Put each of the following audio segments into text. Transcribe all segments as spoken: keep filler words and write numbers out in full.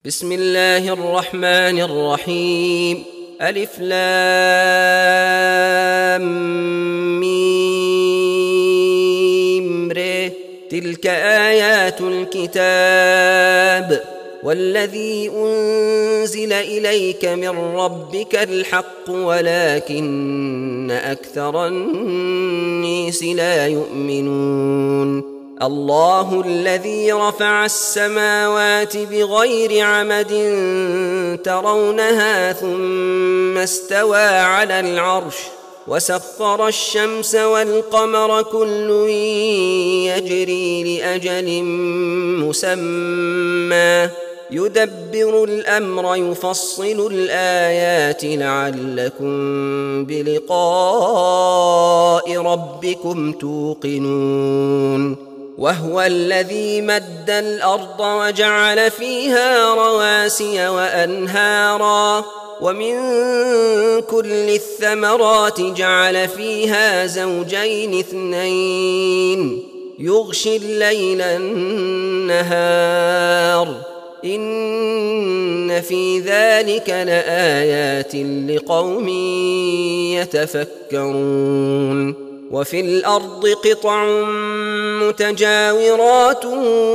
بسم الله الرحمن الرحيم. ألف لام ميم ر تلك آيات الكتاب والذي أنزل إليك من ربك الحق ولكن أكثر الناس لا يؤمنون. الله الذي رفع السماوات بغير عمد ترونها ثم استوى على العرش وسخر الشمس والقمر كل يجري لأجل مسمى يدبر الأمر يفصل الآيات لعلكم بلقاء ربكم توقنون. وهو الذي مد الأرض وجعل فيها رواسي وأنهارا ومن كل الثمرات جعل فيها زوجين اثنين يغشي الليل النهار إن في ذلك لآيات لقوم يتفكرون. وفي الأرض قطع متجاورات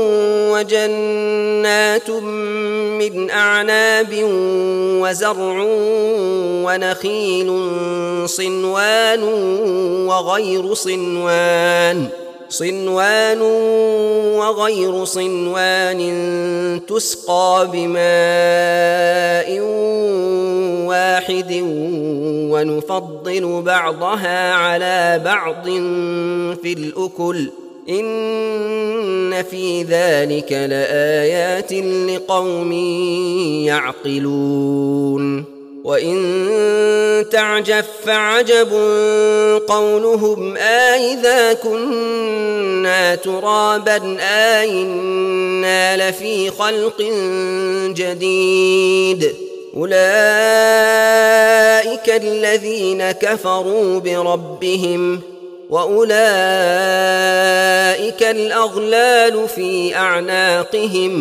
وجنات من أعناب وزرع ونخيل صنوان وغير صنوان صنوان وغير صنوان تسقى بماء واحد ونفضل بعضها على بعض في الأكل إن في ذلك لآيات لقوم يعقلون. وإن تعجب فعجب قولهم آئذا كنا ترابا آئنا لفي خلق جديد أولئك الذين كفروا بربهم وأولئك الأغلال في أعناقهم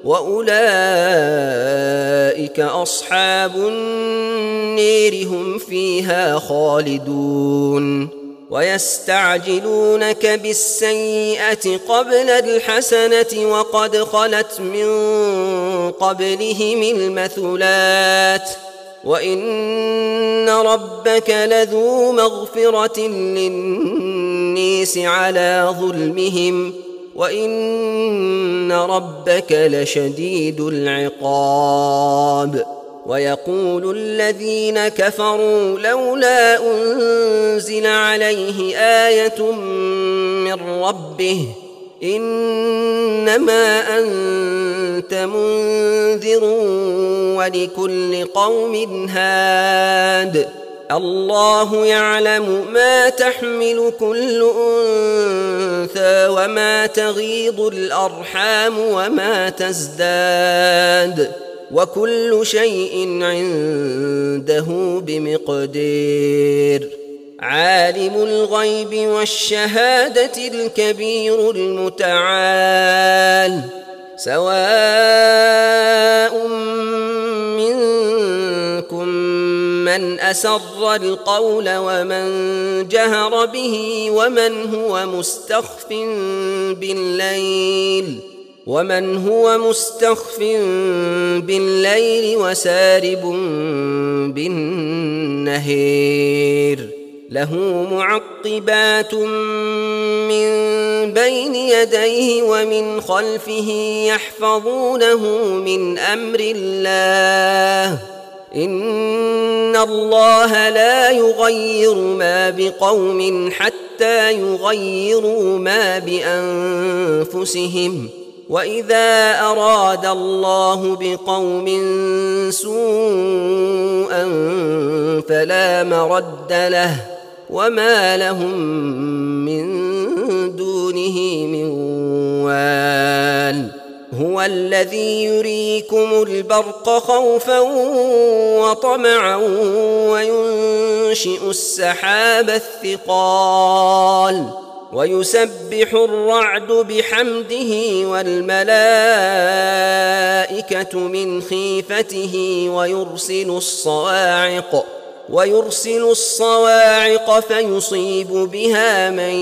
وأولئك أصحاب النير هم فيها خالدون. ويستعجلونك بالسيئة قبل الحسنة وقد خلت من قبلهم المثلات وإن ربك لذو مغفرة للناس على ظلمهم وإن ربك لشديد العقاب. ويقول الذين كفروا لولا أنزل عليه آية من ربه إنما أنت منذر ولكل قوم هاد الله يعلم ما تحمل كل أنثى وما تغيض الأرحام وما تزداد وكل شيء عنده بمقدار. عالم الغيب والشهادة الكبير المتعال سواء منكم من أسر القول ومن جهر به ومن هو مستخف بالليل ومن هو مستخف بالليل وسارب بالنهار له معقبات من بين يديه ومن خلفه يحفظونه من أمر الله إن الله لا يغير ما بقوم حتى يغيروا ما بأنفسهم وإذا أراد الله بقوم سوءا فلا مرد له وما لهم من دونه من وال. هو الذي يريكم البرق خوفا وطمعا وينشئ السحاب الثقال ويسبح الرعد بحمده والملائكة الملائكة من خيفته ويرسل الصواعق ويرسل الصواعق فيصيب بها من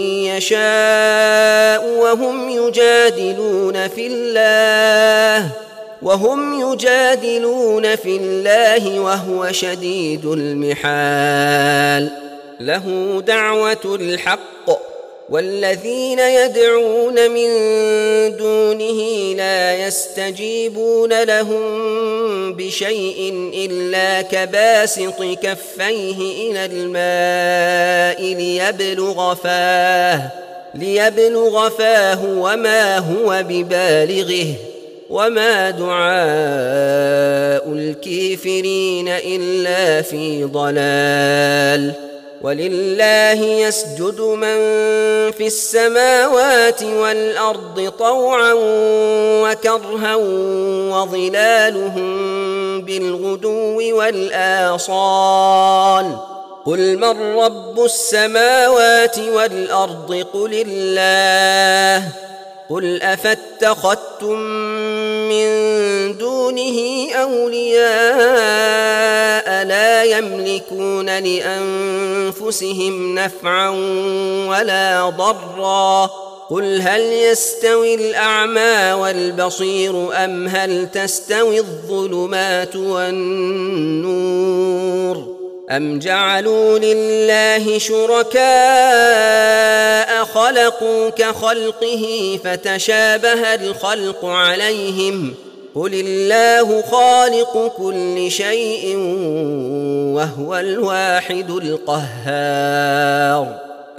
يشاء وهم يجادلون في الله وهم يجادلون في الله وهو شديد المحال. له دعوة الحق والذين يدعون من دونه لا يستجيبون لهم بشيء إلا كباسط كفيه إلى الماء ليبلغ فاه ليبلغ فاه وما هو ببالغه وما دعاء الكافرين إلا في ضلال. ولله يسجد من في السماوات والأرض طوعا وكرها وظلالهم بالغدو والآصال. قل من رب السماوات والأرض قل الله. قل أفاتخذتم من دونه أولياء لا يملكون لأنفسهم نفعا ولا ضرا. قل هل يستوي الأعمى والبصير أم هل تستوي الظلمات والنور أم جعلوا لله شركاء خلقوا كخلقه فتشابه الخلق عليهم. قل الله خالق كل شيء وهو الواحد القهار.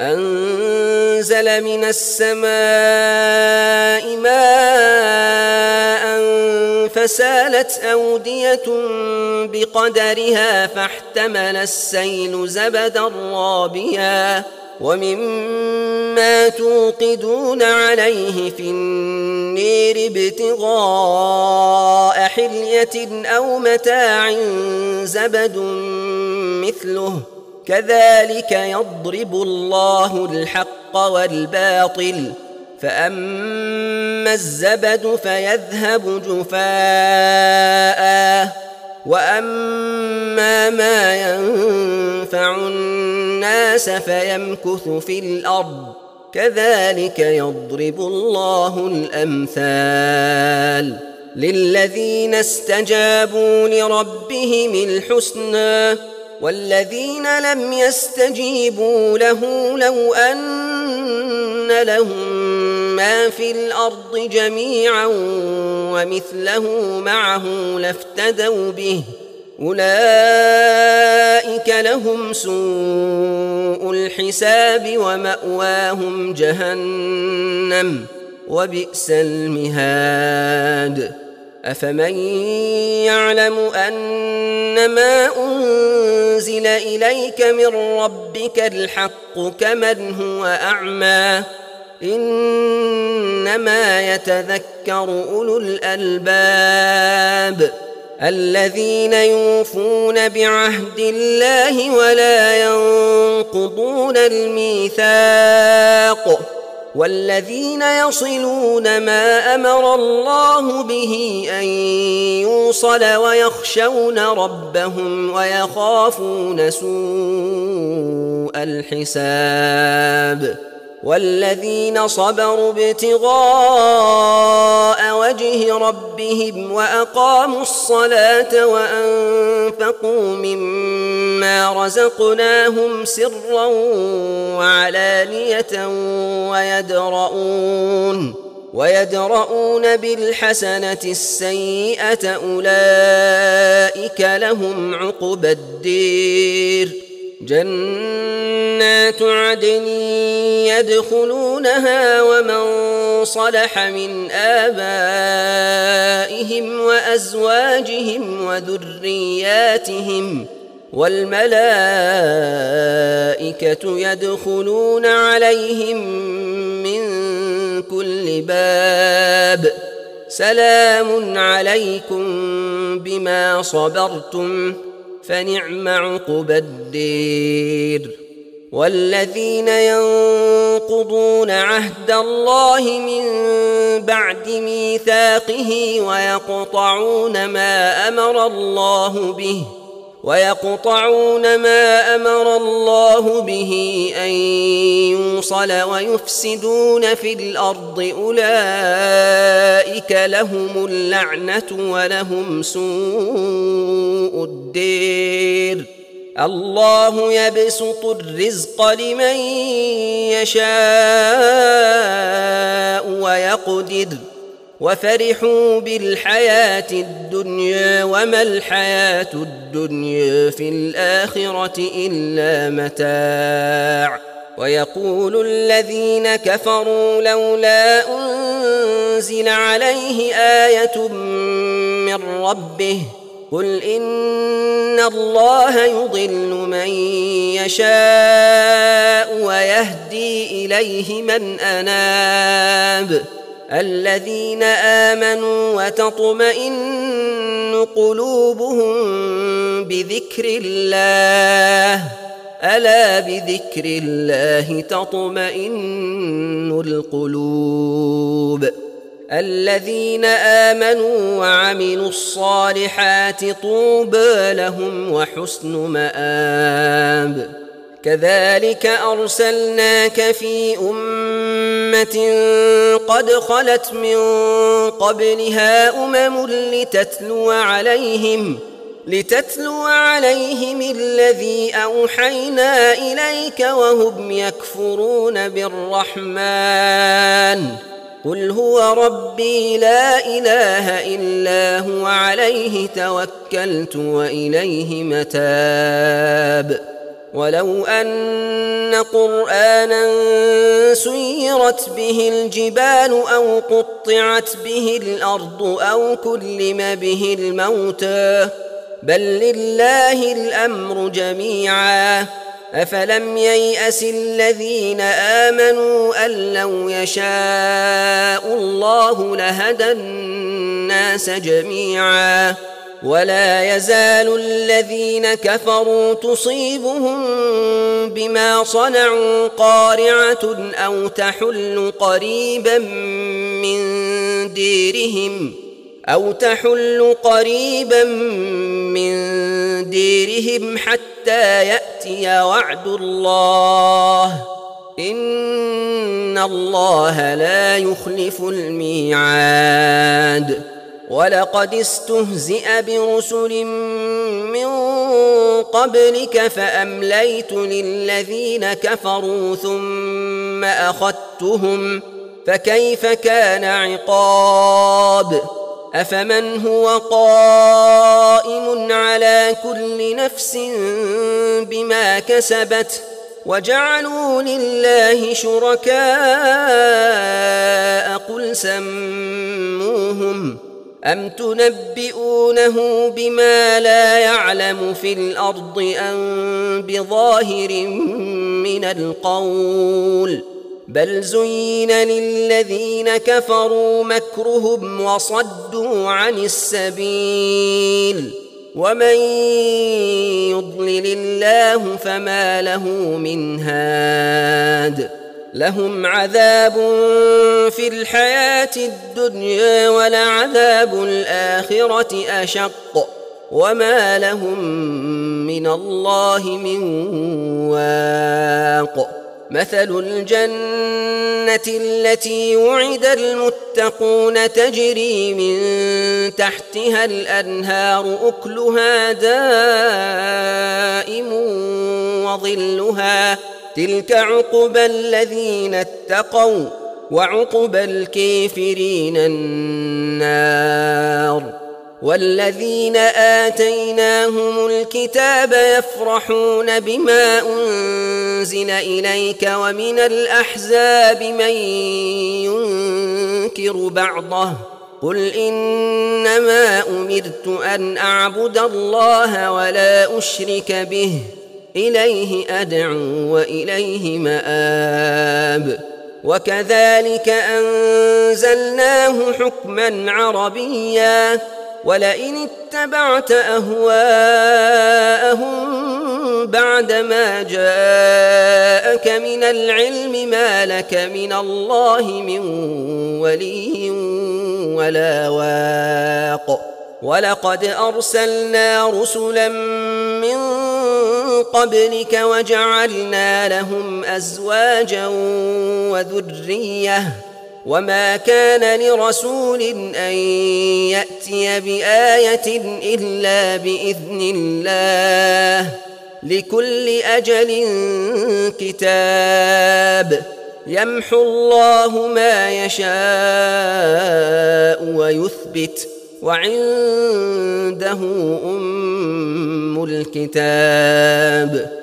أنزل من السماء ماء فسالت أودية بقدرها فاحتمل السيل زبدا رابيا ومما توقدون عليه في النير ابتغاء حلية أو متاع زبد مثله كذلك يضرب الله الحق والباطل. فأما الزبد فيذهب جفاء وأما ما ينفع الناس فيمكث في الأرض كذلك يضرب الله الأمثال. للذين استجابوا لربهم الحسنى والذين لم يستجيبوا له لو أن لهم ما في الأرض جميعا ومثله معه لافتدوا به أولئك لهم سوء الحساب ومأواهم جهنم وبئس المهاد. أفمن يعلم أنما أنزل إليك من ربك الحق كمن هو أعمى إنما يتذكر أولو الألباب الذين يوفون بعهد الله ولا ينقضون الميثاق والذين يصلون ما أمر الله به أن يوصل ويخشون ربهم ويخافون سوء الحساب والذين صبروا ابتغاء وجه ربهم وأقاموا الصلاة وأنفقوا مما رزقناهم سرا وعلانية ويدرؤون ويدرؤون بالحسنة السيئة أولئك لهم عقبى الدير جنات عدن يدخلونها ومن صلح من آبائهم وأزواجهم وذرياتهم والملائكة يدخلون عليهم من كل باب سلام عليكم بما صبرتم فنعم عقبى الدير والذين ينقضون عهد الله من بعد ميثاقه ويقطعون ما أمر الله به ويقطعون ما أمر الله به أن يوصل ويفسدون في الأرض أولئك لهم اللعنة ولهم سوء الدير الله يبسط الرزق لمن يشاء ويقدر وفرحوا بالحياة الدنيا وما الحياة الدنيا في الآخرة إلا متاع ويقول الذين كفروا لولا أنزل عليه آية من ربه قل إن الله يضل من يشاء ويهدي إليه من أناب الذين آمنوا وتطمئن قلوبهم بذكر الله ألا بذكر الله تطمئن القلوب الذين آمنوا وعملوا الصالحات طوبى لهم وحسن مآب كذلك أرسلناك في أمة قد خلت من قبلها أمم لتتلو عليهم لتتلو عليهم الذي أوحينا إليك وهم يكفرون بالرحمن قل هو ربي لا إله إلا هو عليه توكلت وإليه متاب ولو أن قرآنا سيرت به الجبال أو قطعت به الأرض أو كلم به الموتى بل لله الأمر جميعا أفلم ييأس الذين آمنوا أن لو يشاء الله لهدى الناس جميعا ولا يزال الذين كفروا تصيبهم بما صنعوا قارعة أو تحل قريبا من ديرهم أو تحل قريبا من ديرهم حتى يأتي وعد الله إن الله لا يخلف الميعاد ولقد استهزئ برسل من قبلك فأمليت للذين كفروا ثم أخذتهم فكيف كان عقاب أفمن هو قائم على كل نفس بما كسبت وجعلوا لله شركاء قل سموهم أم تنبئونه بما لا يعلم في الأرض أم بظاهر من القول بل زين للذين كفروا مكرهم وصدوا عن السبيل ومن يضلل الله فما له من هاد لهم عذاب في الحياة الدنيا ولعذاب الآخرة أشق وما لهم من الله من واق مثل الجنة التي وعد المتقون تجري من تحتها الأنهار أكلها دائم وظلها تلك عقبى الذين اتقوا وعقبى الكافرين النار والذين آتيناهم الكتاب يفرحون بما أنزل إليك ومن الأحزاب من ينكر بعضه قل إنما أمرت أن أعبد الله ولا أشرك به إليه أدعو وإليه مآب وكذلك أنزلناه حكما عربيا ولئن اتبعت أهواءهم بعدما جاءك من العلم ما لك من الله من ولي ولا واق ولقد أرسلنا رسلا من قبلك وجعلنا لهم أزواجا وذرية وما كان لرسول أن يأتي بآية إلا بإذن الله لكل أجل كتاب يمحو الله ما يشاء ويثبت وعنده أم الكتاب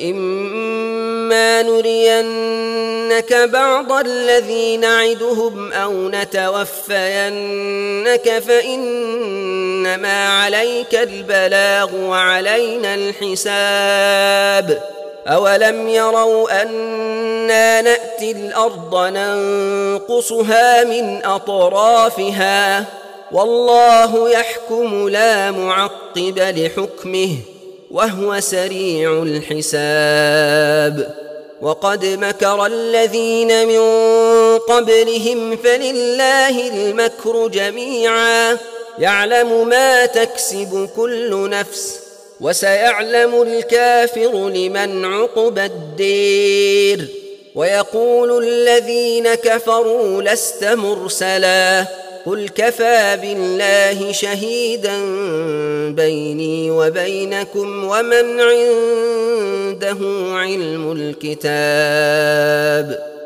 وإما نرينك بعض الذي نعدهم أو نتوفينك فإنما عليك البلاغ وعلينا الحساب أولم يروا أنا نأتي الأرض ننقصها من أطرافها والله يحكم لا معقب لحكمه وهو سريع الحساب وقد مكر الذين من قبلهم فلله المكر جميعا يعلم ما تكسب كل نفس وسيعلم الكافر لمن عقبى الدير ويقول الذين كفروا لست مرسلا قل كفى بالله شهيدا بيني وبينكم ومن عنده علم الكتاب